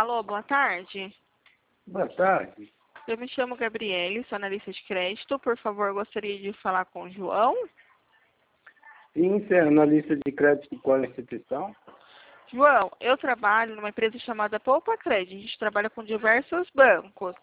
Alô, boa tarde. Boa tarde. Eu me chamo Gabriele, sou analista de crédito. Por favor, gostaria de falar com o João. Sim, você é analista de crédito de qual instituição? João, eu trabalho numa empresa chamada Poupa Crédito. A gente trabalha com diversos bancos.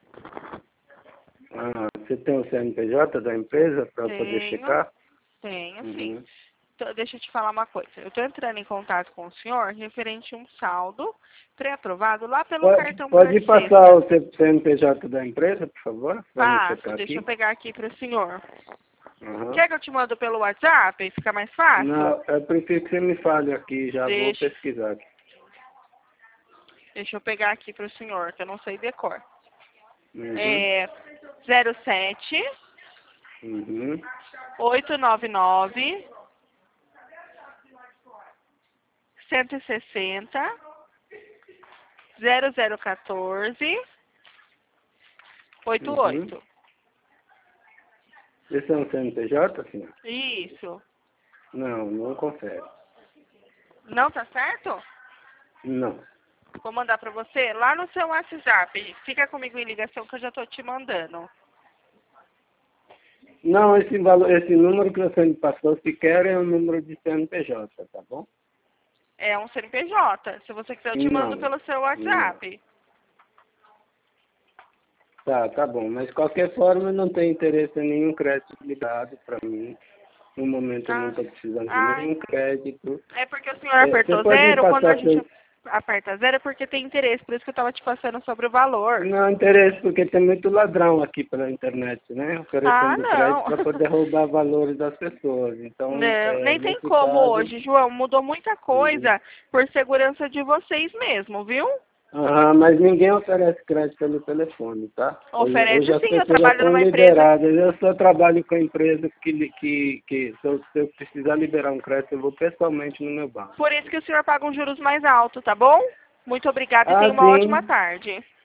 Você tem o CNPJ da empresa para poder checar? Tenho Uhum. sim. Então, deixa eu te falar uma coisa. Eu estou entrando em contato com o senhor referente a um saldo pré-aprovado lá pelo cartão Pode Bradesco. passar o CNPJ da empresa, por favor? Para me checar Deixa eu aqui. pegar aqui para o senhor. Uhum. Quer que eu te mando pelo WhatsApp? Fica mais fácil? Não, eu prefiro que você me fale aqui, já vou pesquisar aqui. Deixa eu pegar aqui para o senhor, que eu não sei decor. Uhum. 07 Uhum. 899 160 0014 88. Uhum. Esse é um CNPJ, senhor? Isso. Não confere. Não tá certo? Não. Vou mandar para você lá no seu WhatsApp. Fica comigo em ligação que eu já tô te mandando. Não, esse número que você me passou, se quer, é um número de CNPJ, tá bom? É um CNPJ. Se você quiser, eu te mando Não. pelo seu WhatsApp. Tá bom. Mas de qualquer forma, eu não tenho interesse em nenhum crédito ligado para mim. No momento eu não estou precisando de nenhum crédito. É porque o senhor apertou Você pode me zero, quando a passar gente aperta zero é porque tem interesse, por isso que eu estava te passando sobre o valor. Não, interesse, porque tem muito ladrão aqui pela internet, né? Oferecendo crédito para poder roubar valores das pessoas. Então, Não, nem tem nesse como caso... hoje, João. Mudou muita coisa por segurança de vocês mesmo, viu? Mas ninguém oferece crédito pelo telefone, tá? Oferece Hoje as sim, eu pessoas já trabalho estão numa empresa. liberadas. Eu só trabalho com a empresa que se eu precisar liberar um crédito, eu vou pessoalmente no meu banco. Por isso que o senhor paga um juros mais alto, tá bom? Muito obrigada e tenha uma ótima Sim. tarde.